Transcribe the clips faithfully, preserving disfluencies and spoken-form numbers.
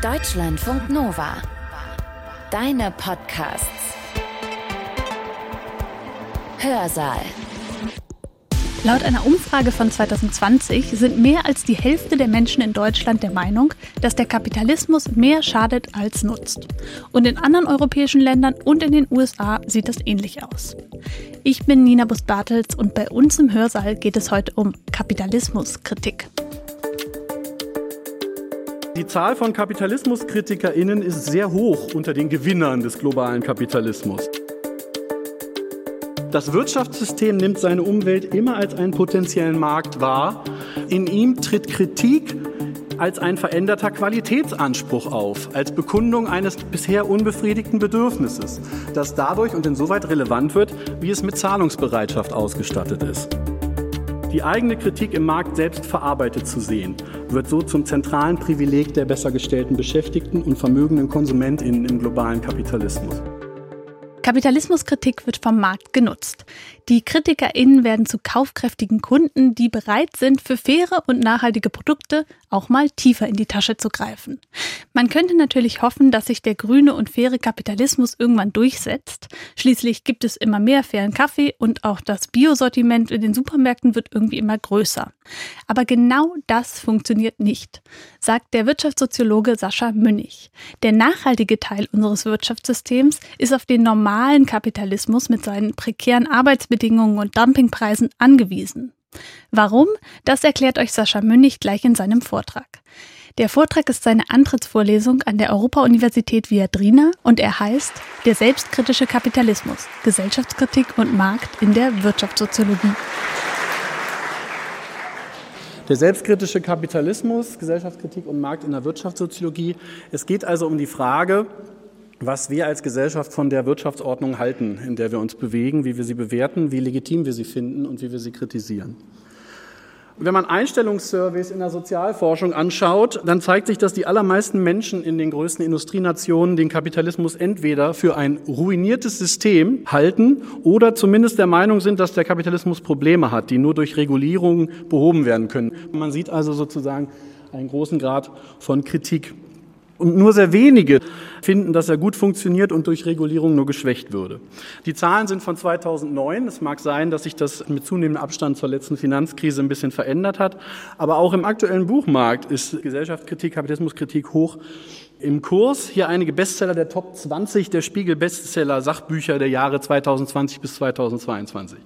Deutschlandfunk Nova. Deine Podcasts. Hörsaal. Laut einer Umfrage von zwanzig zwanzig sind mehr als die Hälfte der Menschen in Deutschland der Meinung, dass der Kapitalismus mehr schadet als nutzt. Und in anderen europäischen Ländern und in den U S A sieht das ähnlich aus. Ich bin Nina Bust-Bartels und bei uns im Hörsaal geht es heute um Kapitalismuskritik. Die Zahl von KapitalismuskritikerInnen ist sehr hoch unter den Gewinnern des globalen Kapitalismus. Das Wirtschaftssystem nimmt seine Umwelt immer als einen potenziellen Markt wahr. In ihm tritt Kritik als ein veränderter Qualitätsanspruch auf, als Bekundung eines bisher unbefriedigten Bedürfnisses, das dadurch und insoweit relevant wird, wie es mit Zahlungsbereitschaft ausgestattet ist. Die eigene Kritik im Markt selbst verarbeitet zu sehen, wird so zum zentralen Privileg der besser gestellten Beschäftigten und vermögenden KonsumentInnen im globalen Kapitalismus. Kapitalismuskritik wird vom Markt genutzt. Die KritikerInnen werden zu kaufkräftigen Kunden, die bereit sind, für faire und nachhaltige Produkte auch mal tiefer in die Tasche zu greifen. Man könnte natürlich hoffen, dass sich der grüne und faire Kapitalismus irgendwann durchsetzt. Schließlich gibt es immer mehr fairen Kaffee und auch das Biosortiment in den Supermärkten wird irgendwie immer größer. Aber genau das funktioniert nicht, sagt der Wirtschaftssoziologe Sascha Münnig. Der nachhaltige Teil unseres Wirtschaftssystems ist auf den normalen Kapitalismus mit seinen prekären Arbeitsbedingungen und Dumpingpreisen angewiesen. Warum? Das erklärt euch Sascha Münnig gleich in seinem Vortrag. Der Vortrag ist seine Antrittsvorlesung an der Europa-Universität Viadrina und er heißt Der selbstkritische Kapitalismus, Gesellschaftskritik und Markt in der Wirtschaftssoziologie. Der selbstkritische Kapitalismus, Gesellschaftskritik und Markt in der Wirtschaftssoziologie. Es geht also um die Frage, was wir als Gesellschaft von der Wirtschaftsordnung halten, in der wir uns bewegen, wie wir sie bewerten, wie legitim wir sie finden und wie wir sie kritisieren. Wenn man Einstellungssurveys in der Sozialforschung anschaut, dann zeigt sich, dass die allermeisten Menschen in den größten Industrienationen den Kapitalismus entweder für ein ruiniertes System halten oder zumindest der Meinung sind, dass der Kapitalismus Probleme hat, die nur durch Regulierung behoben werden können. Man sieht also sozusagen einen großen Grad von Kritik. Und nur sehr wenige finden, dass er gut funktioniert und durch Regulierung nur geschwächt würde. Die Zahlen sind von zweitausendneun. Es mag sein, dass sich das mit zunehmendem Abstand zur letzten Finanzkrise ein bisschen verändert hat. Aber auch im aktuellen Buchmarkt ist Gesellschaftskritik, Kapitalismuskritik hoch im Kurs. Hier einige Bestseller der Top zwanzig der Spiegel-Bestseller Sachbücher der Jahre zweitausendzwanzig bis zweitausendzweiundzwanzig.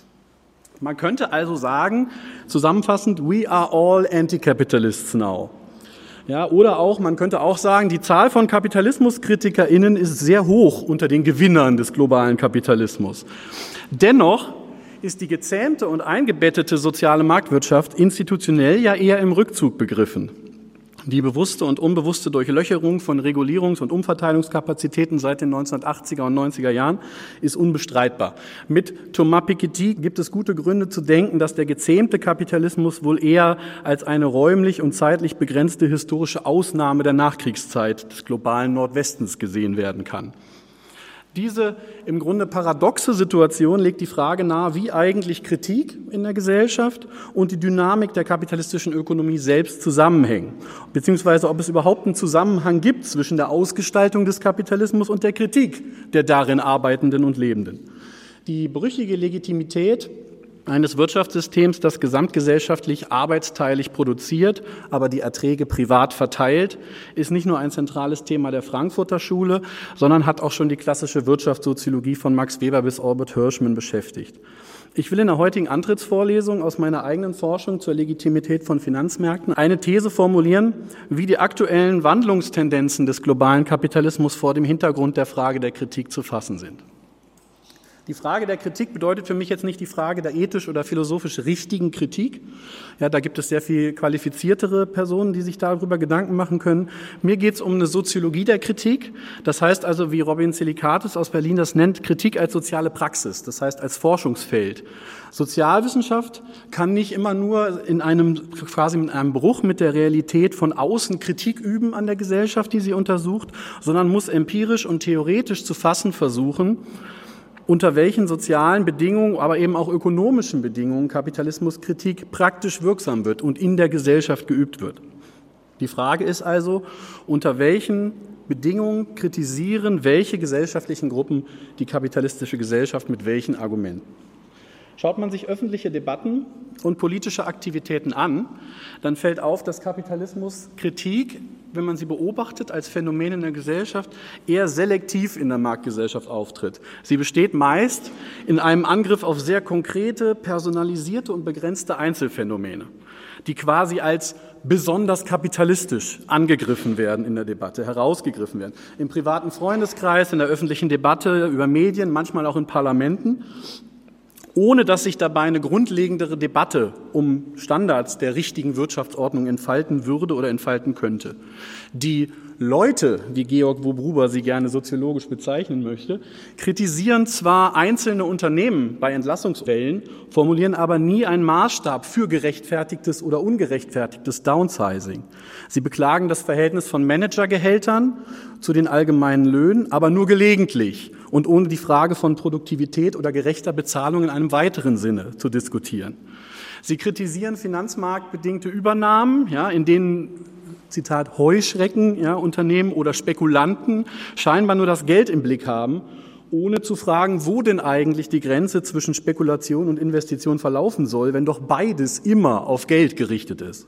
Man könnte also sagen, zusammenfassend, we are all anti-capitalists now. Ja, oder auch, man könnte auch sagen, die Zahl von KapitalismuskritikerInnen ist sehr hoch unter den Gewinnern des globalen Kapitalismus. Dennoch ist die gezähmte und eingebettete soziale Marktwirtschaft institutionell ja eher im Rückzug begriffen. Die bewusste und unbewusste Durchlöcherung von Regulierungs- und Umverteilungskapazitäten seit den neunzehnhundertachtziger und neunziger Jahren ist unbestreitbar. Mit Thomas Piketty gibt es gute Gründe zu denken, dass der gezähmte Kapitalismus wohl eher als eine räumlich und zeitlich begrenzte historische Ausnahme der Nachkriegszeit des globalen Nordwestens gesehen werden kann. Diese im Grunde paradoxe Situation legt die Frage nahe, wie eigentlich Kritik in der Gesellschaft und die Dynamik der kapitalistischen Ökonomie selbst zusammenhängen, beziehungsweise ob es überhaupt einen Zusammenhang gibt zwischen der Ausgestaltung des Kapitalismus und der Kritik der darin Arbeitenden und Lebenden. Die brüchige Legitimität eines Wirtschaftssystems, das gesamtgesellschaftlich arbeitsteilig produziert, aber die Erträge privat verteilt, ist nicht nur ein zentrales Thema der Frankfurter Schule, sondern hat auch schon die klassische Wirtschaftssoziologie von Max Weber bis Albert Hirschman beschäftigt. Ich will in der heutigen Antrittsvorlesung aus meiner eigenen Forschung zur Legitimität von Finanzmärkten eine These formulieren, wie die aktuellen Wandlungstendenzen des globalen Kapitalismus vor dem Hintergrund der Frage der Kritik zu fassen sind. Die Frage der Kritik bedeutet für mich jetzt nicht die Frage der ethisch oder philosophisch richtigen Kritik. Ja, da gibt es sehr viel qualifiziertere Personen, die sich darüber Gedanken machen können. Mir geht es um eine Soziologie der Kritik. Das heißt also, wie Robin Zelikatis aus Berlin das nennt, Kritik als soziale Praxis, das heißt als Forschungsfeld. Sozialwissenschaft kann nicht immer nur in einem, quasi in einem Bruch mit der Realität von außen Kritik üben an der Gesellschaft, die sie untersucht, sondern muss empirisch und theoretisch zu fassen versuchen, unter welchen sozialen Bedingungen, aber eben auch ökonomischen Bedingungen Kapitalismuskritik praktisch wirksam wird und in der Gesellschaft geübt wird. Die Frage ist also, unter welchen Bedingungen kritisieren welche gesellschaftlichen Gruppen die kapitalistische Gesellschaft mit welchen Argumenten? Schaut man sich öffentliche Debatten und politische Aktivitäten an, dann fällt auf, dass Kapitalismuskritik, wenn man sie beobachtet als Phänomen in der Gesellschaft, eher selektiv in der Marktgesellschaft auftritt. Sie besteht meist in einem Angriff auf sehr konkrete, personalisierte und begrenzte Einzelfänomene, die quasi als besonders kapitalistisch angegriffen werden in der Debatte, herausgegriffen werden. Im privaten Freundeskreis, in der öffentlichen Debatte, über Medien, manchmal auch in Parlamenten, ohne dass sich dabei eine grundlegendere Debatte um Standards der richtigen Wirtschaftsordnung entfalten würde oder entfalten könnte. Die Leute, wie Georg Wobruber sie gerne soziologisch bezeichnen möchte, kritisieren zwar einzelne Unternehmen bei Entlassungswellen, formulieren aber nie einen Maßstab für gerechtfertigtes oder ungerechtfertigtes Downsizing. Sie beklagen das Verhältnis von Managergehältern zu den allgemeinen Löhnen, aber nur gelegentlich und ohne die Frage von Produktivität oder gerechter Bezahlung in einem weiteren Sinne zu diskutieren. Sie kritisieren finanzmarktbedingte Übernahmen, ja, in denen Zitat, Heuschrecken, ja, Unternehmen oder Spekulanten scheinbar nur das Geld im Blick haben, ohne zu fragen, wo denn eigentlich die Grenze zwischen Spekulation und Investition verlaufen soll, wenn doch beides immer auf Geld gerichtet ist.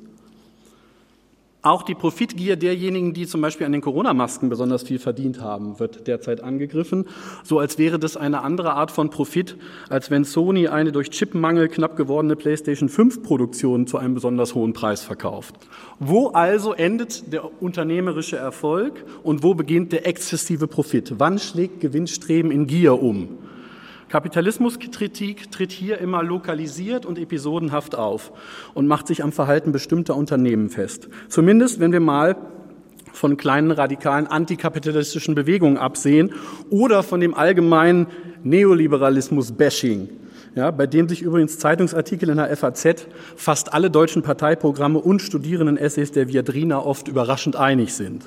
Auch die Profitgier derjenigen, die zum Beispiel an den Corona-Masken besonders viel verdient haben, wird derzeit angegriffen, so als wäre das eine andere Art von Profit, als wenn Sony eine durch Chipmangel knapp gewordene PlayStation fünf Produktion zu einem besonders hohen Preis verkauft. Wo also endet der unternehmerische Erfolg und wo beginnt der exzessive Profit? Wann schlägt Gewinnstreben in Gier um? Kapitalismuskritik tritt hier immer lokalisiert und episodenhaft auf und macht sich am Verhalten bestimmter Unternehmen fest. Zumindest, wenn wir mal von kleinen radikalen antikapitalistischen Bewegungen absehen oder von dem allgemeinen Neoliberalismus-Bashing, ja, bei dem sich übrigens Zeitungsartikel in der F A Z, fast alle deutschen Parteiprogramme und Studierenden-Essays der Viadrina oft überraschend einig sind.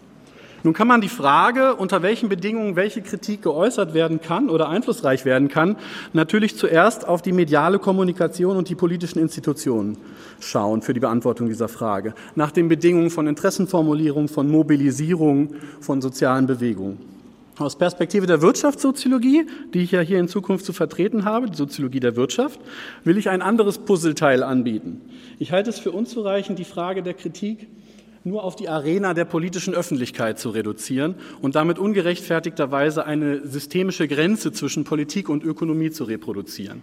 Nun kann man die Frage, unter welchen Bedingungen welche Kritik geäußert werden kann oder einflussreich werden kann, natürlich zuerst auf die mediale Kommunikation und die politischen Institutionen schauen für die Beantwortung dieser Frage, nach den Bedingungen von Interessenformulierung, von Mobilisierung, von sozialen Bewegungen. Aus Perspektive der Wirtschaftssoziologie, die ich ja hier in Zukunft zu vertreten habe, die Soziologie der Wirtschaft, will ich ein anderes Puzzleteil anbieten. Ich halte es für unzureichend, die Frage der Kritik nur auf die Arena der politischen Öffentlichkeit zu reduzieren und damit ungerechtfertigterweise eine systemische Grenze zwischen Politik und Ökonomie zu reproduzieren.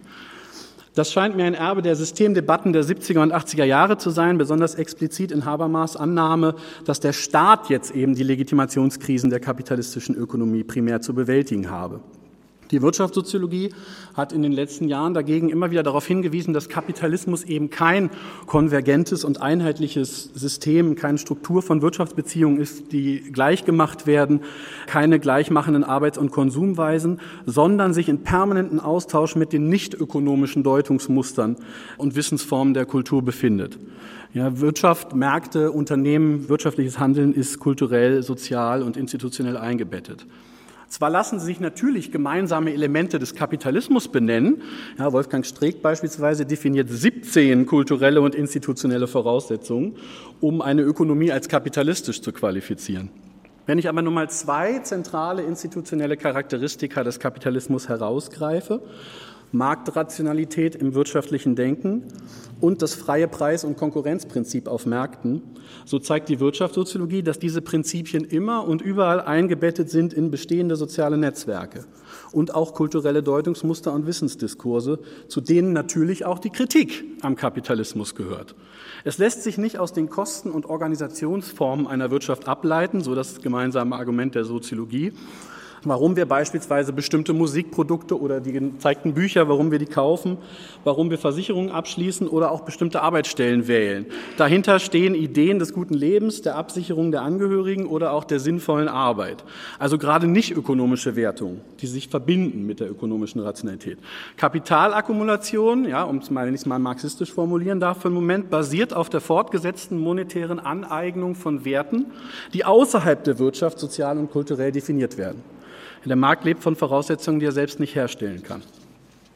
Das scheint mir ein Erbe der Systemdebatten der siebziger und achtziger Jahre zu sein, besonders explizit in Habermas Annahme, dass der Staat jetzt eben die Legitimationskrisen der kapitalistischen Ökonomie primär zu bewältigen habe. Die Wirtschaftssoziologie hat in den letzten Jahren dagegen immer wieder darauf hingewiesen, dass Kapitalismus eben kein konvergentes und einheitliches System, keine Struktur von Wirtschaftsbeziehungen ist, die gleichgemacht werden, keine gleichmachenden Arbeits- und Konsumweisen, sondern sich in permanenten Austausch mit den nicht ökonomischen Deutungsmustern und Wissensformen der Kultur befindet. Ja, Wirtschaft, Märkte, Unternehmen, wirtschaftliches Handeln ist kulturell, sozial und institutionell eingebettet. Zwar lassen sich natürlich gemeinsame Elemente des Kapitalismus benennen. Ja, Wolfgang Streeck beispielsweise definiert siebzehn kulturelle und institutionelle Voraussetzungen, um eine Ökonomie als kapitalistisch zu qualifizieren. Wenn ich aber nur mal zwei zentrale institutionelle Charakteristika des Kapitalismus herausgreife, Marktrationalität im wirtschaftlichen Denken und das freie Preis- und Konkurrenzprinzip auf Märkten, so zeigt die Wirtschaftssoziologie, dass diese Prinzipien immer und überall eingebettet sind in bestehende soziale Netzwerke und auch kulturelle Deutungsmuster und Wissensdiskurse, zu denen natürlich auch die Kritik am Kapitalismus gehört. Es lässt sich nicht aus den Kosten und Organisationsformen einer Wirtschaft ableiten, so das gemeinsame Argument der Soziologie, warum wir beispielsweise bestimmte Musikprodukte oder die gezeigten Bücher, warum wir die kaufen, warum wir Versicherungen abschließen oder auch bestimmte Arbeitsstellen wählen. Dahinter stehen Ideen des guten Lebens, der Absicherung der Angehörigen oder auch der sinnvollen Arbeit. Also gerade nicht ökonomische Wertungen, die sich verbinden mit der ökonomischen Rationalität. Kapitalakkumulation, ja, um es mal, wenn ich es mal marxistisch formulieren darf für einen Moment, basiert auf der fortgesetzten monetären Aneignung von Werten, die außerhalb der Wirtschaft sozial und kulturell definiert werden. Der Markt lebt von Voraussetzungen, die er selbst nicht herstellen kann.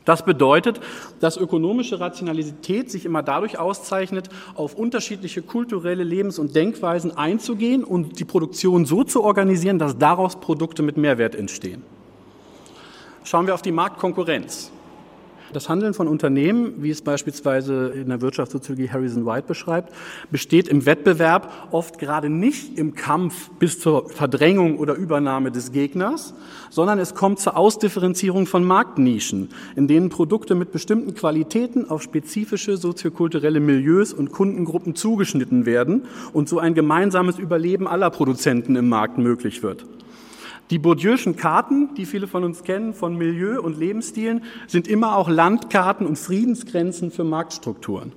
Das bedeutet, dass ökonomische Rationalität sich immer dadurch auszeichnet, auf unterschiedliche kulturelle Lebens- und Denkweisen einzugehen und die Produktion so zu organisieren, dass daraus Produkte mit Mehrwert entstehen. Schauen wir auf die Marktkonkurrenz. Das Handeln von Unternehmen, wie es beispielsweise in der Wirtschaftssoziologie Harrison White beschreibt, besteht im Wettbewerb oft gerade nicht im Kampf bis zur Verdrängung oder Übernahme des Gegners, sondern es kommt zur Ausdifferenzierung von Marktnischen, in denen Produkte mit bestimmten Qualitäten auf spezifische soziokulturelle Milieus und Kundengruppen zugeschnitten werden und so ein gemeinsames Überleben aller Produzenten im Markt möglich wird. Die Bourdieu'schen Karten, die viele von uns kennen, von Milieu und Lebensstilen, sind immer auch Landkarten und Friedensgrenzen für Marktstrukturen.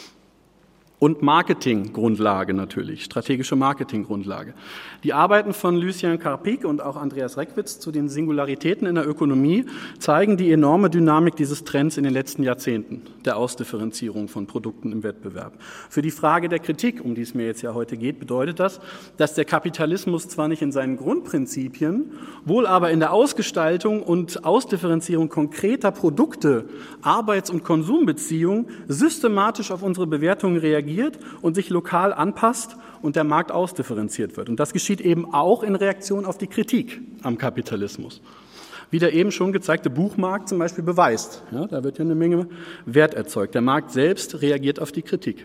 Und Marketinggrundlage natürlich, strategische Marketinggrundlage. Die Arbeiten von Lucien Carpic und auch Andreas Reckwitz zu den Singularitäten in der Ökonomie zeigen die enorme Dynamik dieses Trends in den letzten Jahrzehnten, der Ausdifferenzierung von Produkten im Wettbewerb. Für die Frage der Kritik, um die es mir jetzt ja heute geht, bedeutet das, dass der Kapitalismus zwar nicht in seinen Grundprinzipien, wohl aber in der Ausgestaltung und Ausdifferenzierung konkreter Produkte, Arbeits- und Konsumbeziehungen systematisch auf unsere Bewertungen reagiert und sich lokal anpasst und der Markt ausdifferenziert wird. Und das geschieht eben auch in Reaktion auf die Kritik am Kapitalismus. Wie der eben schon gezeigte Buchmarkt zum Beispiel beweist. Ja, da wird ja eine Menge Wert erzeugt. Der Markt selbst reagiert auf die Kritik.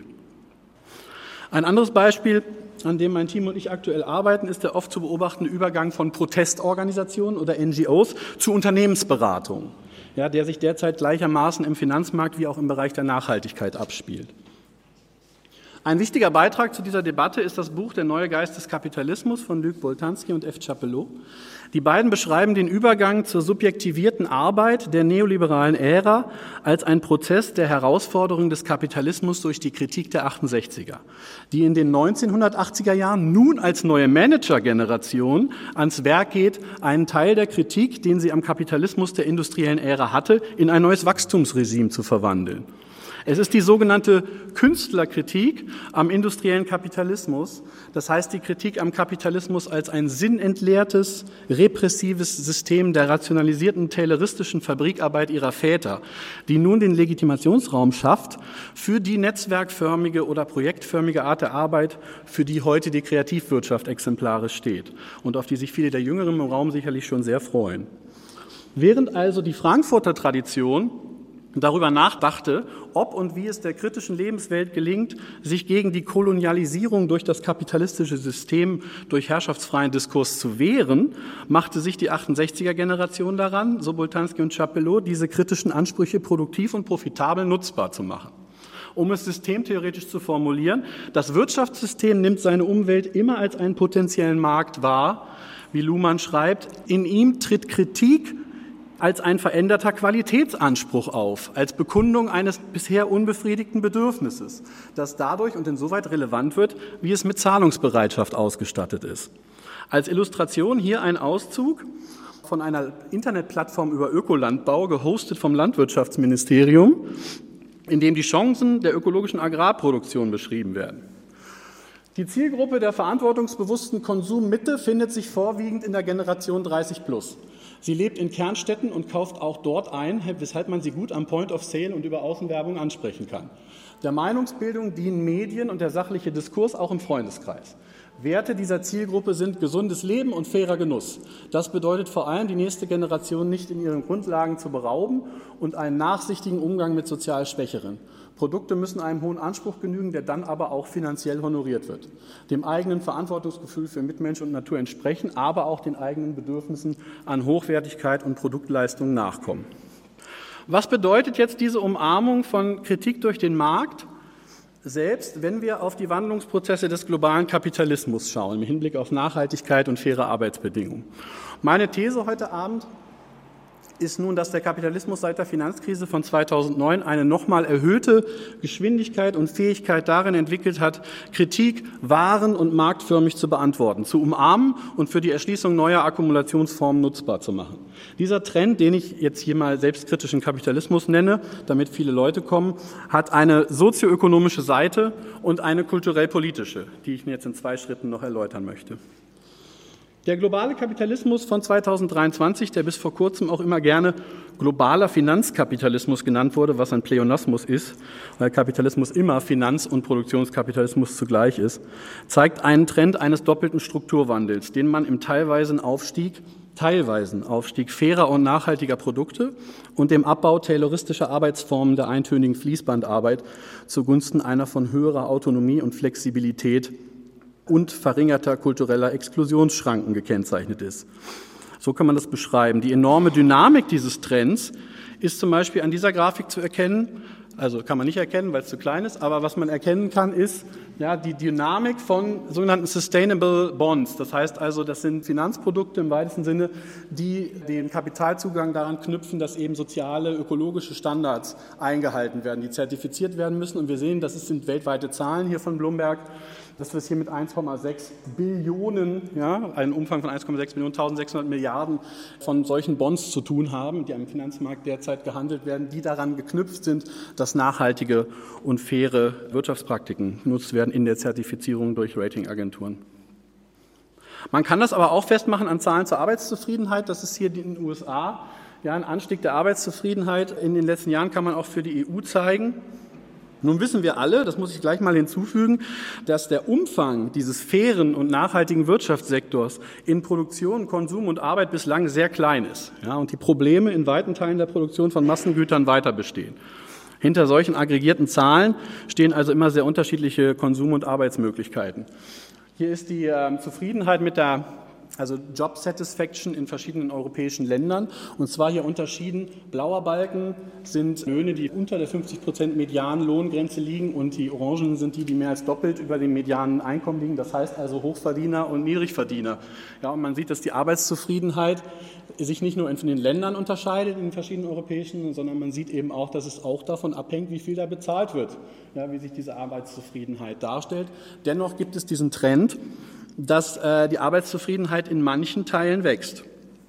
Ein anderes Beispiel, an dem mein Team und ich aktuell arbeiten, ist der oft zu beobachtende Übergang von Protestorganisationen oder N G Os zu Unternehmensberatungen, ja, der sich derzeit gleichermaßen im Finanzmarkt wie auch im Bereich der Nachhaltigkeit abspielt. Ein wichtiger Beitrag zu dieser Debatte ist das Buch Der neue Geist des Kapitalismus von Luc Boltanski und F. Chapelot. Die beiden beschreiben den Übergang zur subjektivierten Arbeit der neoliberalen Ära als einen Prozess der Herausforderung des Kapitalismus durch die Kritik der achtundsechziger, die in den neunzehnhundertachtziger Jahren nun als neue Managergeneration ans Werk geht, einen Teil der Kritik, den sie am Kapitalismus der industriellen Ära hatte, in ein neues Wachstumsregime zu verwandeln. Es ist die sogenannte Künstlerkritik am industriellen Kapitalismus, das heißt die Kritik am Kapitalismus als ein sinnentleertes, repressives System der rationalisierten tayloristischen Fabrikarbeit ihrer Väter, die nun den Legitimationsraum schafft für die netzwerkförmige oder projektförmige Art der Arbeit, für die heute die Kreativwirtschaft exemplarisch steht und auf die sich viele der Jüngeren im Raum sicherlich schon sehr freuen. Während also die Frankfurter Tradition darüber nachdachte, ob und wie es der kritischen Lebenswelt gelingt, sich gegen die Kolonialisierung durch das kapitalistische System durch herrschaftsfreien Diskurs zu wehren, machte sich die achtundsechziger-Generation daran, so Boltanski und Chapelot, diese kritischen Ansprüche produktiv und profitabel nutzbar zu machen. Um es systemtheoretisch zu formulieren, das Wirtschaftssystem nimmt seine Umwelt immer als einen potenziellen Markt wahr, wie Luhmann schreibt, in ihm tritt Kritik als ein veränderter Qualitätsanspruch auf, als Bekundung eines bisher unbefriedigten Bedürfnisses, das dadurch und insoweit relevant wird, wie es mit Zahlungsbereitschaft ausgestattet ist. Als Illustration hier ein Auszug von einer Internetplattform über Ökolandbau, gehostet vom Landwirtschaftsministerium, in dem die Chancen der ökologischen Agrarproduktion beschrieben werden. Die Zielgruppe der verantwortungsbewussten Konsummitte findet sich vorwiegend in der Generation dreißig plus. Sie lebt in Kernstädten und kauft auch dort ein, weshalb man sie gut am Point of Sale und über Außenwerbung ansprechen kann. Der Meinungsbildung dienen Medien und der sachliche Diskurs auch im Freundeskreis. Werte dieser Zielgruppe sind gesundes Leben und fairer Genuss. Das bedeutet vor allem, die nächste Generation nicht in ihren Grundlagen zu berauben und einen nachsichtigen Umgang mit sozial Schwächeren. Produkte müssen einem hohen Anspruch genügen, der dann aber auch finanziell honoriert wird. Dem eigenen Verantwortungsgefühl für Mitmensch und Natur entsprechen, aber auch den eigenen Bedürfnissen an Hochwertigkeit und Produktleistung nachkommen. Was bedeutet jetzt diese Umarmung von Kritik durch den Markt? Selbst wenn wir auf die Wandlungsprozesse des globalen Kapitalismus schauen, im Hinblick auf Nachhaltigkeit und faire Arbeitsbedingungen. Meine These heute Abend ist nun, dass der Kapitalismus seit der Finanzkrise von zweitausendneun eine nochmal erhöhte Geschwindigkeit und Fähigkeit darin entwickelt hat, Kritik waren- und marktförmig zu beantworten, zu umarmen und für die Erschließung neuer Akkumulationsformen nutzbar zu machen. Dieser Trend, den ich jetzt hier mal selbstkritischen Kapitalismus nenne, damit viele Leute kommen, hat eine sozioökonomische Seite und eine kulturell-politische, die ich mir jetzt in zwei Schritten noch erläutern möchte. Der globale Kapitalismus von zweitausenddreiundzwanzig, der bis vor kurzem auch immer gerne globaler Finanzkapitalismus genannt wurde, was ein Pleonasmus ist, weil Kapitalismus immer Finanz- und Produktionskapitalismus zugleich ist, zeigt einen Trend eines doppelten Strukturwandels, den man im teilweisen Aufstieg, teilweisen Aufstieg fairer und nachhaltiger Produkte und dem Abbau tayloristischer Arbeitsformen der eintönigen Fließbandarbeit zugunsten einer von höherer Autonomie und Flexibilität und verringerter kultureller Exklusionsschranken gekennzeichnet ist. So kann man das beschreiben. Die enorme Dynamik dieses Trends ist zum Beispiel an dieser Grafik zu erkennen. Also kann man nicht erkennen, weil es zu klein ist, aber was man erkennen kann, ist ja die Dynamik von sogenannten Sustainable Bonds. Das heißt also, das sind Finanzprodukte im weitesten Sinne, die den Kapitalzugang daran knüpfen, dass eben soziale, ökologische Standards eingehalten werden, die zertifiziert werden müssen. Und wir sehen, das sind weltweite Zahlen hier von Bloomberg, dass wir es hier mit eins Komma sechs Billionen, ja, einem Umfang von eins Komma sechs Billionen, eintausendsechshundert Milliarden von solchen Bonds zu tun haben, die am Finanzmarkt derzeit gehandelt werden, die daran geknüpft sind, dass nachhaltige und faire Wirtschaftspraktiken genutzt werden in der Zertifizierung durch Ratingagenturen. Man kann das aber auch festmachen an Zahlen zur Arbeitszufriedenheit. Das ist hier in den U S A. Ja, ein Anstieg der Arbeitszufriedenheit in den letzten Jahren kann man auch für die E U zeigen. Nun wissen wir alle, das muss ich gleich mal hinzufügen, dass der Umfang dieses fairen und nachhaltigen Wirtschaftssektors in Produktion, Konsum und Arbeit bislang sehr klein ist, ja, und die Probleme in weiten Teilen der Produktion von Massengütern weiter bestehen. Hinter solchen aggregierten Zahlen stehen also immer sehr unterschiedliche Konsum- und Arbeitsmöglichkeiten. Hier ist die äh, Zufriedenheit mit der Also Job Satisfaction in verschiedenen europäischen Ländern. Und zwar hier unterschieden, blauer Balken sind Löhne, die unter der fünfzig Prozent Medianlohngrenze liegen, und die orangen sind die, die mehr als doppelt über dem medianen Einkommen liegen. Das heißt also Hochverdiener und Niedrigverdiener. Ja, und man sieht, dass die Arbeitszufriedenheit sich nicht nur in den Ländern unterscheidet, in den verschiedenen europäischen, sondern man sieht eben auch, dass es auch davon abhängt, wie viel da bezahlt wird, ja, wie sich diese Arbeitszufriedenheit darstellt. Dennoch gibt es diesen Trend, dass äh, die Arbeitszufriedenheit in manchen Teilen wächst.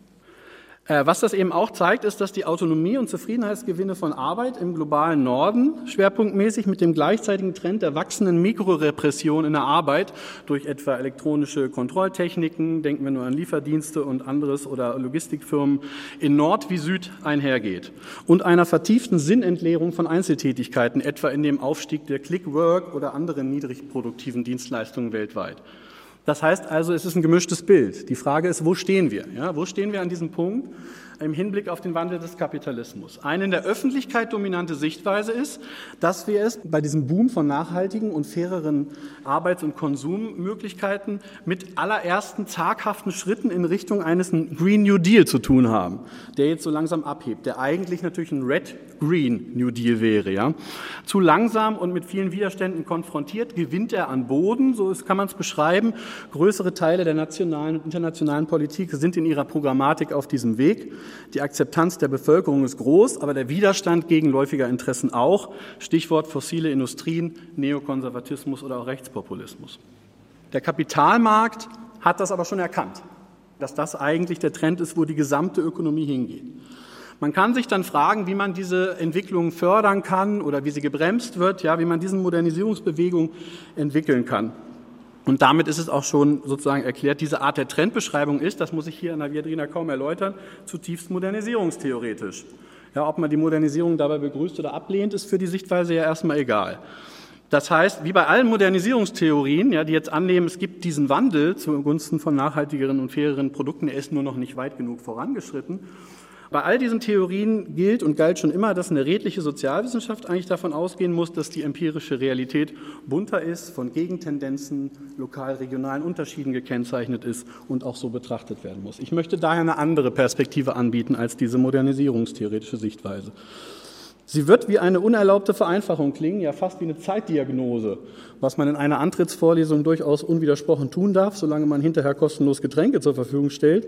Äh, was das eben auch zeigt, ist, dass die Autonomie und Zufriedenheitsgewinne von Arbeit im globalen Norden schwerpunktmäßig mit dem gleichzeitigen Trend der wachsenden Mikrorepression in der Arbeit durch etwa elektronische Kontrolltechniken, denken wir nur an Lieferdienste und anderes oder Logistikfirmen, in Nord wie Süd einhergeht. Und einer vertieften Sinnentleerung von Einzeltätigkeiten, etwa in dem Aufstieg der Clickwork oder anderen niedrigproduktiven Dienstleistungen weltweit. Das heißt also, es ist ein gemischtes Bild. Die Frage ist, wo stehen wir? Ja, wo stehen wir an diesem Punkt im Hinblick auf den Wandel des Kapitalismus? Eine in der Öffentlichkeit dominante Sichtweise ist, dass wir es bei diesem Boom von nachhaltigen und faireren Arbeits- und Konsummöglichkeiten mit allerersten zaghaften Schritten in Richtung eines Green New Deal zu tun haben, der jetzt so langsam abhebt, der eigentlich natürlich ein Red-Green New Deal wäre. Ja. Zu langsam und mit vielen Widerständen konfrontiert, gewinnt er an Boden, so kann man es beschreiben. Größere Teile der nationalen und internationalen Politik sind in ihrer Programmatik auf diesem Weg. Die Akzeptanz der Bevölkerung ist groß, aber der Widerstand gegenläufiger Interessen auch. Stichwort fossile Industrien, Neokonservatismus oder auch Rechtspopulismus. Der Kapitalmarkt hat das aber schon erkannt, dass das eigentlich der Trend ist, wo die gesamte Ökonomie hingeht. Man kann sich dann fragen, wie man diese Entwicklung fördern kann oder wie sie gebremst wird, ja, wie man diese Modernisierungsbewegung entwickeln kann. Und damit ist es auch schon sozusagen erklärt, diese Art der Trendbeschreibung ist, das muss ich hier an der Viadrina kaum erläutern, zutiefst modernisierungstheoretisch. Ja, ob man die Modernisierung dabei begrüßt oder ablehnt, ist für die Sichtweise ja erstmal egal. Das heißt, wie bei allen Modernisierungstheorien, ja, die jetzt annehmen, es gibt diesen Wandel zugunsten von nachhaltigeren und faireren Produkten, er ist nur noch nicht weit genug vorangeschritten. Bei all diesen Theorien gilt und galt schon immer, dass eine redliche Sozialwissenschaft eigentlich davon ausgehen muss, dass die empirische Realität bunter ist, von Gegentendenzen, lokal-regionalen Unterschieden gekennzeichnet ist und auch so betrachtet werden muss. Ich möchte daher eine andere Perspektive anbieten als diese modernisierungstheoretische Sichtweise. Sie wird wie eine unerlaubte Vereinfachung klingen, ja fast wie eine Zeitdiagnose, was man in einer Antrittsvorlesung durchaus unwidersprochen tun darf, solange man hinterher kostenlos Getränke zur Verfügung stellt.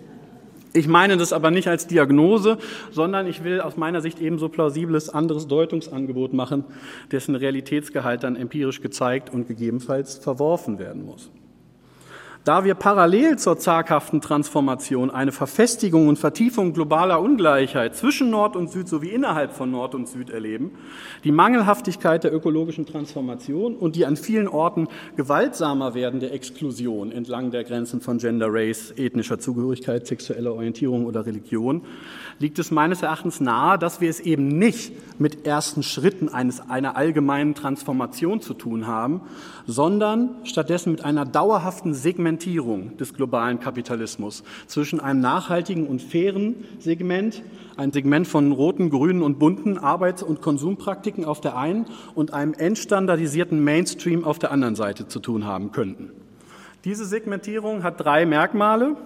Ich meine das aber nicht als Diagnose, sondern ich will aus meiner Sicht ebenso plausibles anderes Deutungsangebot machen, dessen Realitätsgehalt dann empirisch gezeigt und gegebenenfalls verworfen werden muss. Da wir parallel zur zaghaften Transformation eine Verfestigung und Vertiefung globaler Ungleichheit zwischen Nord und Süd sowie innerhalb von Nord und Süd erleben, die Mangelhaftigkeit der ökologischen Transformation und die an vielen Orten gewaltsamer werdende Exklusion entlang der Grenzen von Gender, Race, ethnischer Zugehörigkeit, sexueller Orientierung oder Religion, liegt es meines Erachtens nahe, dass wir es eben nicht mit ersten Schritten eines, einer allgemeinen Transformation zu tun haben, sondern stattdessen mit einer dauerhaften Segmentierung des globalen Kapitalismus zwischen einem nachhaltigen und fairen Segment, ein Segment von roten, grünen und bunten Arbeits- und Konsumpraktiken auf der einen und einem entstandardisierten Mainstream auf der anderen Seite zu tun haben könnten. Diese Segmentierung hat drei Merkmale.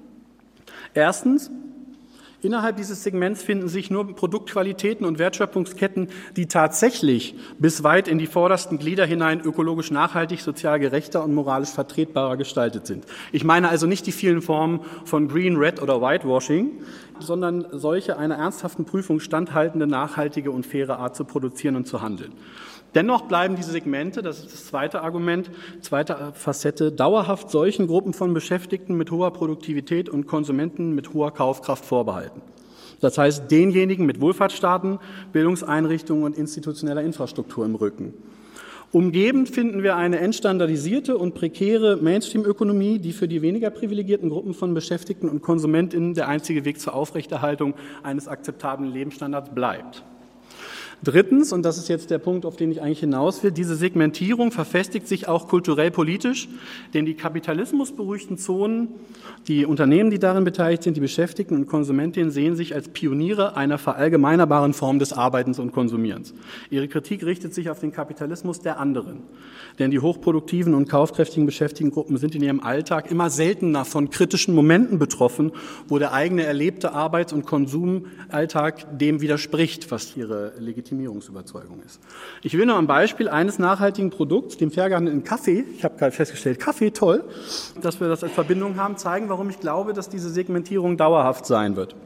Erstens, innerhalb dieses Segments finden sich nur Produktqualitäten und Wertschöpfungsketten, die tatsächlich bis weit in die vordersten Glieder hinein ökologisch nachhaltig, sozial gerechter und moralisch vertretbarer gestaltet sind. Ich meine also nicht die vielen Formen von Green, Red oder Whitewashing, sondern solche einer ernsthaften Prüfung standhaltende, nachhaltige und faire Art zu produzieren und zu handeln. Dennoch bleiben diese Segmente, das ist das zweite Argument, zweite Facette, dauerhaft solchen Gruppen von Beschäftigten mit hoher Produktivität und Konsumenten mit hoher Kaufkraft vorbehalten. Das heißt, denjenigen mit Wohlfahrtsstaaten, Bildungseinrichtungen und institutioneller Infrastruktur im Rücken. Umgebend finden wir eine entstandardisierte und prekäre Mainstream-Ökonomie, die für die weniger privilegierten Gruppen von Beschäftigten und KonsumentInnen der einzige Weg zur Aufrechterhaltung eines akzeptablen Lebensstandards bleibt. Drittens, und das ist jetzt der Punkt, auf den ich eigentlich hinaus will, diese Segmentierung verfestigt sich auch kulturell-politisch, denn die kapitalismusberuhigten Zonen, die Unternehmen, die darin beteiligt sind, die Beschäftigten und Konsumentinnen sehen sich als Pioniere einer verallgemeinerbaren Form des Arbeitens und Konsumierens. Ihre Kritik richtet sich auf den Kapitalismus der anderen, denn die hochproduktiven und kaufkräftigen Beschäftigtengruppen sind in ihrem Alltag immer seltener von kritischen Momenten betroffen, wo der eigene erlebte Arbeits- und Konsumalltag dem widerspricht, was ihre Legitimierungsüberzeugung ist. Ich will nur am Beispiel eines nachhaltigen Produkts, dem fair gehandelten Kaffee, ich habe gerade festgestellt, Kaffee, toll, dass wir das als Verbindung haben, zeigen, warum ich glaube, dass diese Segmentierung dauerhaft sein wird.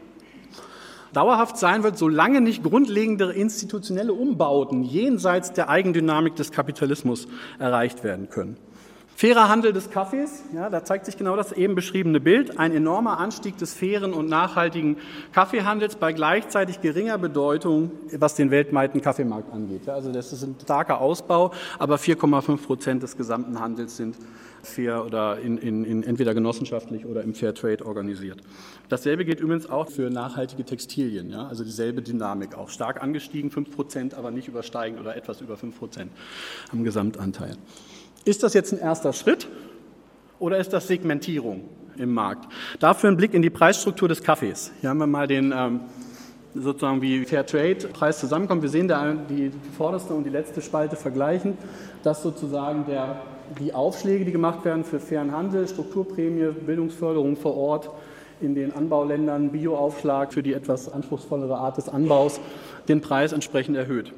Dauerhaft sein wird, solange nicht grundlegende institutionelle Umbauten jenseits der Eigendynamik des Kapitalismus erreicht werden können. Fairer Handel des Kaffees, ja, da zeigt sich genau das eben beschriebene Bild, ein enormer Anstieg des fairen und nachhaltigen Kaffeehandels bei gleichzeitig geringer Bedeutung, was den weltweiten Kaffeemarkt angeht. Ja, also das ist ein starker Ausbau, aber vier Komma fünf Prozent des gesamten Handels sind fair oder in, in, in entweder genossenschaftlich oder im Fairtrade organisiert. Dasselbe gilt übrigens auch für nachhaltige Textilien, ja, also dieselbe Dynamik, auch stark angestiegen, fünf Prozent, aber nicht übersteigend oder etwas über fünf Prozent am Gesamtanteil. Ist das jetzt ein erster Schritt oder ist das Segmentierung im Markt? Dafür ein Blick in die Preisstruktur des Kaffees. Hier haben wir mal den ähm, sozusagen wie Fairtrade-Preis zusammenkommt. Wir sehen da die vorderste und die letzte Spalte vergleichen. Das sozusagen der, die Aufschläge, die gemacht werden für fairen Handel, Strukturprämie, Bildungsförderung vor Ort in den Anbauländern, Bioaufschlag für die etwas anspruchsvollere Art des Anbaus, den Preis entsprechend erhöht.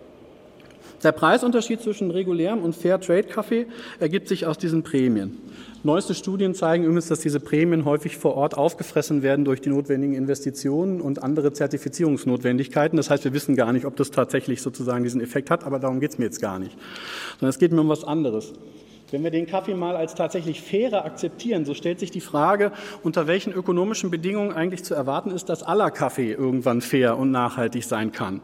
Der Preisunterschied zwischen regulärem und Fairtrade-Kaffee ergibt sich aus diesen Prämien. Neueste Studien zeigen übrigens, dass diese Prämien häufig vor Ort aufgefressen werden durch die notwendigen Investitionen und andere Zertifizierungsnotwendigkeiten. Das heißt, wir wissen gar nicht, ob das tatsächlich sozusagen diesen Effekt hat, aber darum geht es mir jetzt gar nicht. Sondern es geht mir um was anderes. Wenn wir den Kaffee mal als tatsächlich fairer akzeptieren, so stellt sich die Frage, unter welchen ökonomischen Bedingungen eigentlich zu erwarten ist, dass aller Kaffee irgendwann fair und nachhaltig sein kann.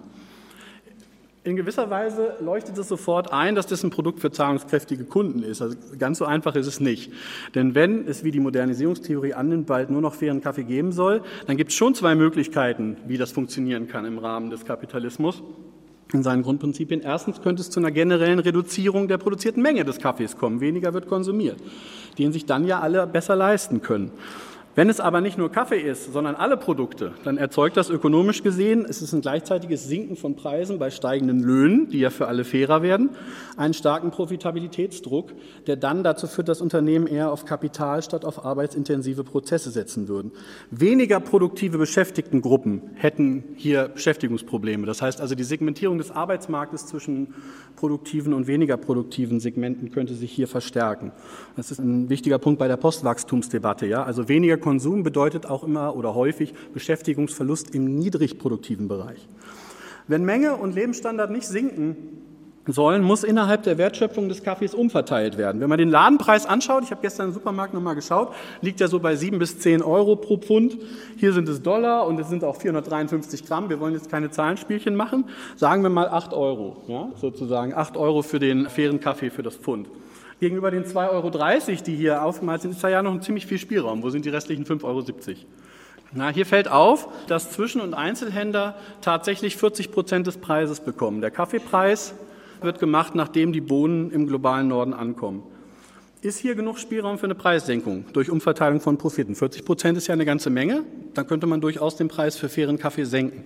In gewisser Weise leuchtet es sofort ein, dass das ein Produkt für zahlungskräftige Kunden ist. Also ganz so einfach ist es nicht. Denn wenn es, wie die Modernisierungstheorie annimmt, bald nur noch fairen Kaffee geben soll, dann gibt es schon zwei Möglichkeiten, wie das funktionieren kann im Rahmen des Kapitalismus in seinen Grundprinzipien. Erstens könnte es zu einer generellen Reduzierung der produzierten Menge des Kaffees kommen. Weniger wird konsumiert, den sich dann ja alle besser leisten können. Wenn es aber nicht nur Kaffee ist, sondern alle Produkte, dann erzeugt das ökonomisch gesehen, es ist ein gleichzeitiges Sinken von Preisen bei steigenden Löhnen, die ja für alle fairer werden, einen starken Profitabilitätsdruck, der dann dazu führt, dass Unternehmen eher auf Kapital statt auf arbeitsintensive Prozesse setzen würden. Weniger produktive Beschäftigtengruppen hätten hier Beschäftigungsprobleme. Das heißt also, die Segmentierung des Arbeitsmarktes zwischen produktiven und weniger produktiven Segmenten könnte sich hier verstärken. Das ist ein wichtiger Punkt bei der Postwachstumsdebatte, ja, also weniger Konsum bedeutet auch immer oder häufig Beschäftigungsverlust im niedrig produktiven Bereich. Wenn Menge und Lebensstandard nicht sinken, sollen, muss innerhalb der Wertschöpfung des Kaffees umverteilt werden. Wenn man den Ladenpreis anschaut, ich habe gestern im Supermarkt nochmal geschaut, liegt er so bei sieben bis zehn Euro pro Pfund. Hier sind es Dollar und es sind auch vierhundertdreiundfünfzig Gramm. Wir wollen jetzt keine Zahlenspielchen machen. Sagen wir mal acht Euro, ja, sozusagen acht Euro für den fairen Kaffee für das Pfund. Gegenüber den zwei Euro dreißig, die hier aufgemalt sind, ist da ja noch ziemlich viel Spielraum. Wo sind die restlichen fünf Euro siebzig? Na, hier fällt auf, dass Zwischen- und Einzelhändler tatsächlich vierzig Prozent des Preises bekommen. Der Kaffeepreis wird gemacht, nachdem die Bohnen im globalen Norden ankommen. Ist hier genug Spielraum für eine Preissenkung durch Umverteilung von Profiten? vierzig Prozent ist ja eine ganze Menge, dann könnte man durchaus den Preis für fairen Kaffee senken.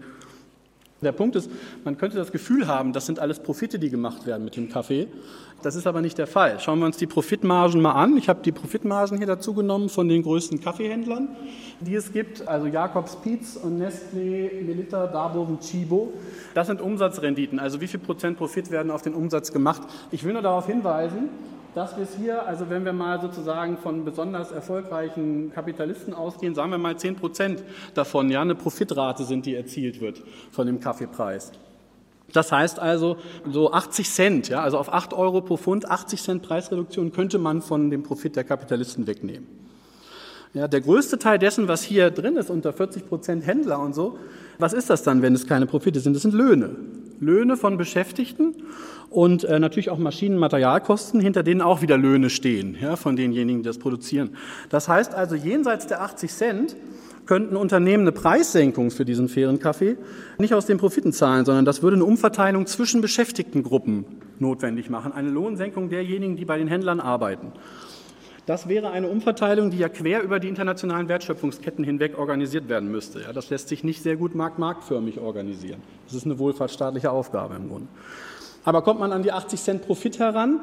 Der Punkt ist, man könnte das Gefühl haben, das sind alles Profite, die gemacht werden mit dem Kaffee. Das ist aber nicht der Fall. Schauen wir uns die Profitmargen mal an. Ich habe die Profitmargen hier dazu genommen von den größten Kaffeehändlern, die es gibt, also Jacobs Peet's und Nestlé, Melitta, Darboven, Chibo. Das sind Umsatzrenditen, also wie viel Prozent Profit werden auf den Umsatz gemacht. Ich will nur darauf hinweisen, dass wir es hier, also wenn wir mal sozusagen von besonders erfolgreichen Kapitalisten ausgehen, sagen wir mal zehn Prozent davon, ja, eine Profitrate sind, die erzielt wird von dem Kaffeepreis. Das heißt also, so achtzig Cent, ja, also auf acht Euro pro Pfund, achtzig Cent Preisreduktion könnte man von dem Profit der Kapitalisten wegnehmen. Ja, der größte Teil dessen, was hier drin ist, unter vierzig Prozent Händler und so, was ist das dann, wenn es keine Profite sind? Das sind Löhne. Löhne von Beschäftigten und äh, natürlich auch Maschinen- und Materialkosten, hinter denen auch wieder Löhne stehen, ja, von denjenigen, die das produzieren. Das heißt also, jenseits der achtzig Cent könnten Unternehmen eine Preissenkung für diesen fairen Kaffee nicht aus den Profiten zahlen, sondern das würde eine Umverteilung zwischen Beschäftigtengruppen notwendig machen, eine Lohnsenkung derjenigen, die bei den Händlern arbeiten. Das wäre eine Umverteilung, die ja quer über die internationalen Wertschöpfungsketten hinweg organisiert werden müsste. Ja, das lässt sich nicht sehr gut markt-marktförmig organisieren. Das ist eine wohlfahrtsstaatliche Aufgabe im Grunde. Aber kommt man an die achtzig Cent Profit heran?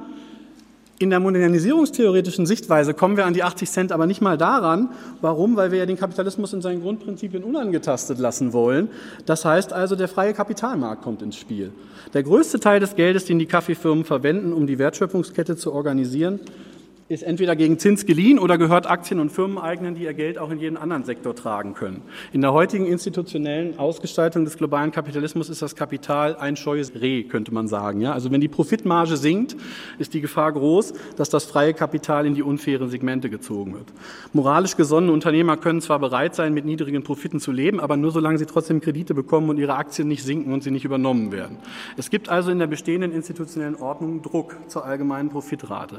In der modernisierungstheoretischen Sichtweise kommen wir an die achtzig Cent aber nicht mal daran. Warum? Weil wir ja den Kapitalismus in seinen Grundprinzipien unangetastet lassen wollen. Das heißt also, der freie Kapitalmarkt kommt ins Spiel. Der größte Teil des Geldes, den die Kaffeefirmen verwenden, um die Wertschöpfungskette zu organisieren, ist entweder gegen Zins geliehen oder gehört Aktien- und Firmeneigenen, die ihr Geld auch in jeden anderen Sektor tragen können. In der heutigen institutionellen Ausgestaltung des globalen Kapitalismus ist das Kapital ein scheues Reh, könnte man sagen. Ja? Also wenn die Profitmarge sinkt, ist die Gefahr groß, dass das freie Kapital in die unfairen Segmente gezogen wird. Moralisch gesonnene Unternehmer können zwar bereit sein, mit niedrigen Profiten zu leben, aber nur solange sie trotzdem Kredite bekommen und ihre Aktien nicht sinken und sie nicht übernommen werden. Es gibt also in der bestehenden institutionellen Ordnung Druck zur allgemeinen Profitrate.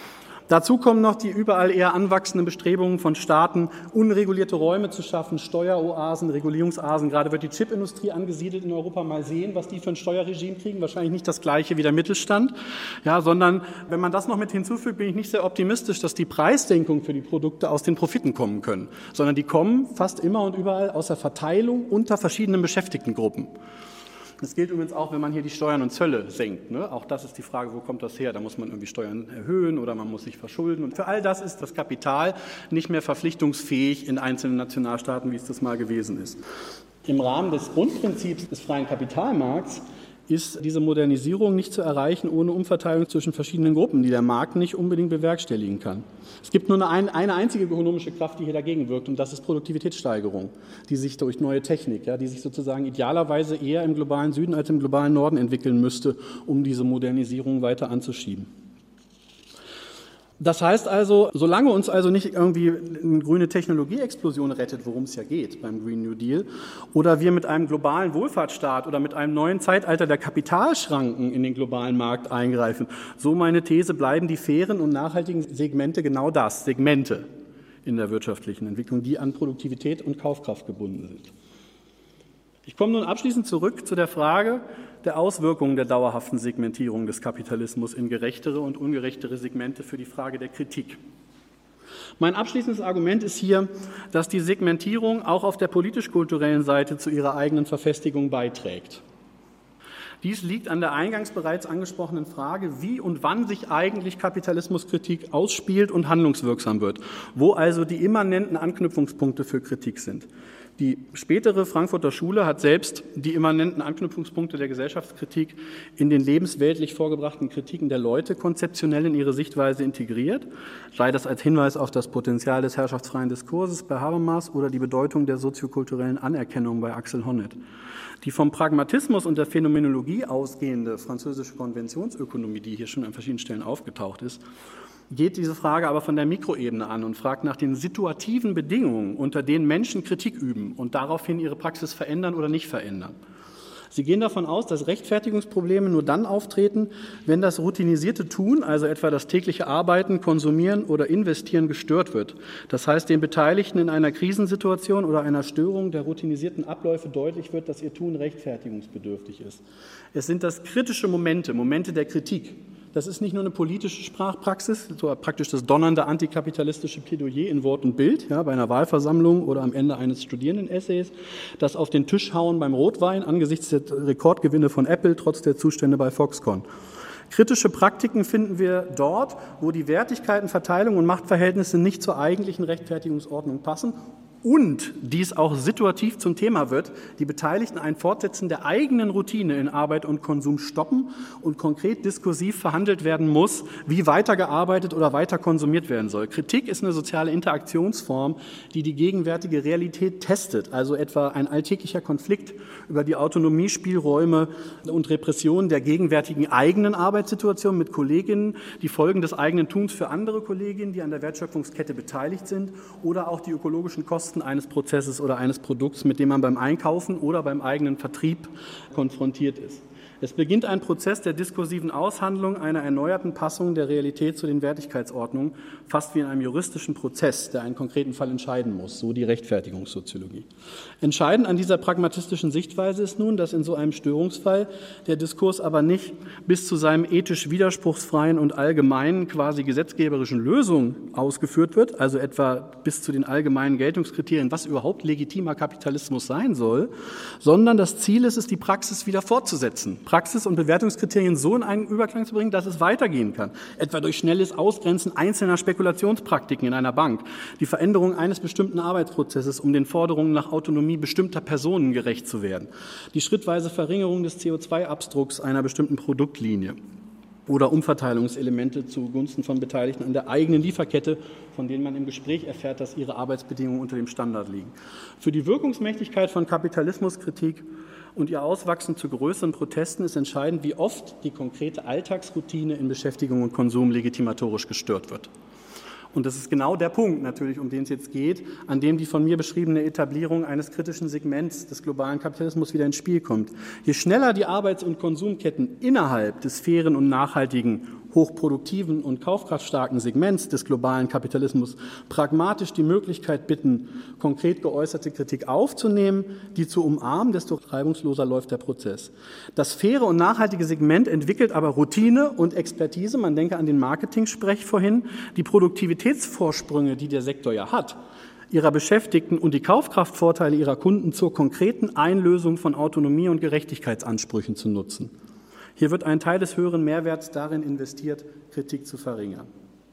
Dazu kommen noch die überall eher anwachsenden Bestrebungen von Staaten, unregulierte Räume zu schaffen, Steueroasen, Regulierungsoasen. Gerade wird die Chipindustrie angesiedelt in Europa. Mal sehen, was die für ein Steuerregime kriegen. Wahrscheinlich nicht das gleiche wie der Mittelstand. Ja, sondern wenn man das noch mit hinzufügt, bin ich nicht sehr optimistisch, dass die Preissenkung für die Produkte aus den Profiten kommen können. Sondern die kommen fast immer und überall aus der Verteilung unter verschiedenen Beschäftigtengruppen. Das gilt übrigens auch, wenn man hier die Steuern und Zölle senkt. Ne? Auch das ist die Frage, wo kommt das her? Da muss man irgendwie Steuern erhöhen oder man muss sich verschulden. Und für all das ist das Kapital nicht mehr verpflichtungsfähig in einzelnen Nationalstaaten, wie es das mal gewesen ist. Im Rahmen des Grundprinzips des freien Kapitalmarkts ist diese Modernisierung nicht zu erreichen ohne Umverteilung zwischen verschiedenen Gruppen, die der Markt nicht unbedingt bewerkstelligen kann. Es gibt nur eine, eine einzige ökonomische Kraft, die hier dagegen wirkt, und das ist Produktivitätssteigerung, die sich durch neue Technik, ja, die sich sozusagen idealerweise eher im globalen Süden als im globalen Norden entwickeln müsste, um diese Modernisierung weiter anzuschieben. Das heißt also, solange uns also nicht irgendwie eine grüne Technologieexplosion rettet, worum es ja geht beim Green New Deal, oder wir mit einem globalen Wohlfahrtsstaat oder mit einem neuen Zeitalter der Kapitalschranken in den globalen Markt eingreifen, so meine These, bleiben die fairen und nachhaltigen Segmente genau das, Segmente in der wirtschaftlichen Entwicklung, die an Produktivität und Kaufkraft gebunden sind. Ich komme nun abschließend zurück zu der Frage der Auswirkungen der dauerhaften Segmentierung des Kapitalismus in gerechtere und ungerechtere Segmente für die Frage der Kritik. Mein abschließendes Argument ist hier, dass die Segmentierung auch auf der politisch-kulturellen Seite zu ihrer eigenen Verfestigung beiträgt. Dies liegt an der eingangs bereits angesprochenen Frage, wie und wann sich eigentlich Kapitalismuskritik ausspielt und handlungswirksam wird, wo also die immanenten Anknüpfungspunkte für Kritik sind. Die spätere Frankfurter Schule hat selbst die immanenten Anknüpfungspunkte der Gesellschaftskritik in den lebensweltlich vorgebrachten Kritiken der Leute konzeptionell in ihre Sichtweise integriert, sei das als Hinweis auf das Potenzial des herrschaftsfreien Diskurses bei Habermas oder die Bedeutung der soziokulturellen Anerkennung bei Axel Honneth. Die vom Pragmatismus und der Phänomenologie ausgehende französische Konventionsökonomie, die hier schon an verschiedenen Stellen aufgetaucht ist, geht diese Frage aber von der Mikroebene an und fragt nach den situativen Bedingungen, unter denen Menschen Kritik üben und daraufhin ihre Praxis verändern oder nicht verändern. Sie gehen davon aus, dass Rechtfertigungsprobleme nur dann auftreten, wenn das routinisierte Tun, also etwa das tägliche Arbeiten, Konsumieren oder Investieren, gestört wird. Das heißt, den Beteiligten in einer Krisensituation oder einer Störung der routinisierten Abläufe deutlich wird, dass ihr Tun rechtfertigungsbedürftig ist. Es sind das kritische Momente, Momente der Kritik. Das ist nicht nur eine politische Sprachpraxis, so praktisch das donnernde antikapitalistische Plädoyer in Wort und Bild, ja, bei einer Wahlversammlung oder am Ende eines Studierendenessays, das auf den Tisch hauen beim Rotwein angesichts der Rekordgewinne von Apple trotz der Zustände bei Foxconn. Kritische Praktiken finden wir dort, wo die Wertigkeiten, Verteilung und Machtverhältnisse nicht zur eigentlichen Rechtfertigungsordnung passen und dies auch situativ zum Thema wird, die Beteiligten ein Fortsetzen der eigenen Routine in Arbeit und Konsum stoppen und konkret diskursiv verhandelt werden muss, wie weitergearbeitet oder weiter konsumiert werden soll. Kritik ist eine soziale Interaktionsform, die die gegenwärtige Realität testet, also etwa ein alltäglicher Konflikt über die Autonomiespielräume und Repression der gegenwärtigen eigenen Arbeitssituation mit Kolleginnen, die Folgen des eigenen Tuns für andere Kolleginnen, die an der Wertschöpfungskette beteiligt sind, oder auch die ökologischen Kosten eines Prozesses oder eines Produkts, mit dem man beim Einkaufen oder beim eigenen Vertrieb konfrontiert ist. Es beginnt ein Prozess der diskursiven Aushandlung einer erneuerten Passung der Realität zu den Wertigkeitsordnungen, fast wie in einem juristischen Prozess, der einen konkreten Fall entscheiden muss, so die Rechtfertigungssoziologie. Entscheidend an dieser pragmatistischen Sichtweise ist nun, dass in so einem Störungsfall der Diskurs aber nicht bis zu seinem ethisch widerspruchsfreien und allgemeinen, quasi gesetzgeberischen Lösung ausgeführt wird, also etwa bis zu den allgemeinen Geltungskriterien, was überhaupt legitimer Kapitalismus sein soll, sondern das Ziel ist es, die Praxis wieder fortzusetzen. Praxis- und Bewertungskriterien so in einen Überklang zu bringen, dass es weitergehen kann. Etwa durch schnelles Ausgrenzen einzelner Spekulationspraktiken in einer Bank, die Veränderung eines bestimmten Arbeitsprozesses, um den Forderungen nach Autonomie bestimmter Personen gerecht zu werden, die schrittweise Verringerung des C O zwei Abdrucks einer bestimmten Produktlinie oder Umverteilungselemente zugunsten von Beteiligten an der eigenen Lieferkette, von denen man im Gespräch erfährt, dass ihre Arbeitsbedingungen unter dem Standard liegen. Für die Wirkungsmächtigkeit von Kapitalismuskritik und ihr Auswachsen zu größeren Protesten ist entscheidend, wie oft die konkrete Alltagsroutine in Beschäftigung und Konsum legitimatorisch gestört wird. Und das ist genau der Punkt natürlich, um den es jetzt geht, an dem die von mir beschriebene Etablierung eines kritischen Segments des globalen Kapitalismus wieder ins Spiel kommt. Je schneller die Arbeits- und Konsumketten innerhalb des fairen und nachhaltigen, hochproduktiven und kaufkraftstarken Segments des globalen Kapitalismus pragmatisch die Möglichkeit bitten, konkret geäußerte Kritik aufzunehmen, die zu umarmen, desto reibungsloser läuft der Prozess. Das faire und nachhaltige Segment entwickelt aber Routine und Expertise, man denke an den Marketing-Sprech vorhin, die Produktivitätsvorsprünge, die der Sektor ja hat, ihrer Beschäftigten und die Kaufkraftvorteile ihrer Kunden zur konkreten Einlösung von Autonomie- und Gerechtigkeitsansprüchen zu nutzen. Hier wird ein Teil des höheren Mehrwerts darin investiert, Kritik zu verringern.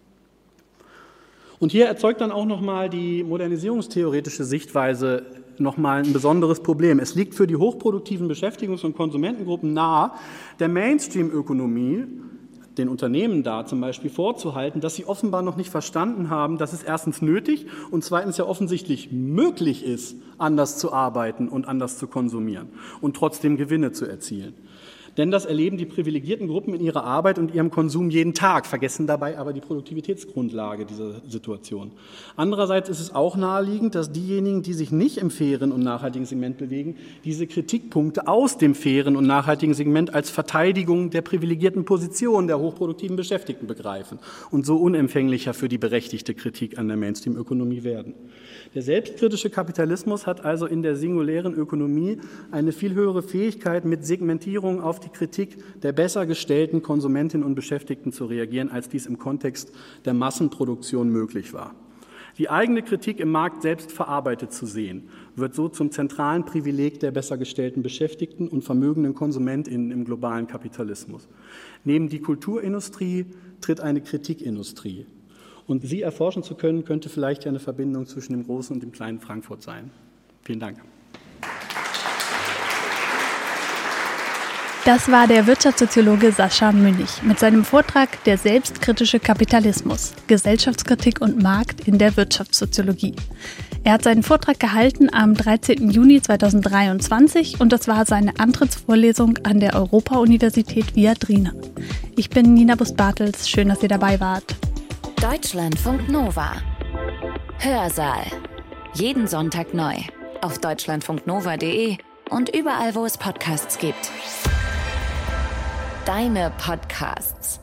Und hier erzeugt dann auch nochmal die modernisierungstheoretische Sichtweise nochmal ein besonderes Problem. Es liegt für die hochproduktiven Beschäftigungs- und Konsumentengruppen nahe, der Mainstream-Ökonomie, den Unternehmen da zum Beispiel vorzuhalten, dass sie offenbar noch nicht verstanden haben, dass es erstens nötig und zweitens ja offensichtlich möglich ist, anders zu arbeiten und anders zu konsumieren und trotzdem Gewinne zu erzielen. Denn das erleben die privilegierten Gruppen in ihrer Arbeit und ihrem Konsum jeden Tag, vergessen dabei aber die Produktivitätsgrundlage dieser Situation. Andererseits ist es auch naheliegend, dass diejenigen, die sich nicht im fairen und nachhaltigen Segment bewegen, diese Kritikpunkte aus dem fairen und nachhaltigen Segment als Verteidigung der privilegierten Position der hochproduktiven Beschäftigten begreifen und so unempfänglicher für die berechtigte Kritik an der Mainstream-Ökonomie werden. Der selbstkritische Kapitalismus hat also in der singulären Ökonomie eine viel höhere Fähigkeit, mit Segmentierung auf die Kritik der besser gestellten Konsumentinnen und Beschäftigten zu reagieren, als dies im Kontext der Massenproduktion möglich war. Die eigene Kritik im Markt selbst verarbeitet zu sehen, wird so zum zentralen Privileg der besser gestellten Beschäftigten und vermögenden KonsumentInnen im globalen Kapitalismus. Neben die Kulturindustrie tritt eine Kritikindustrie. Und sie erforschen zu können, könnte vielleicht ja eine Verbindung zwischen dem großen und dem kleinen Frankfurt sein. Vielen Dank. Das war der Wirtschaftssoziologe Sascha Münnig mit seinem Vortrag Der selbstkritische Kapitalismus, Gesellschaftskritik und Markt in der Wirtschaftssoziologie. Er hat seinen Vortrag gehalten am dreizehnten Juni zweitausenddreiundzwanzig und das war seine Antrittsvorlesung an der Europa-Universität Viadrina. Ich bin Nina Bust-Bartels, schön, dass ihr dabei wart. Deutschlandfunk Nova. Hörsaal. Jeden Sonntag neu auf deutschlandfunknova punkt de und überall, wo es Podcasts gibt. Deine Podcasts.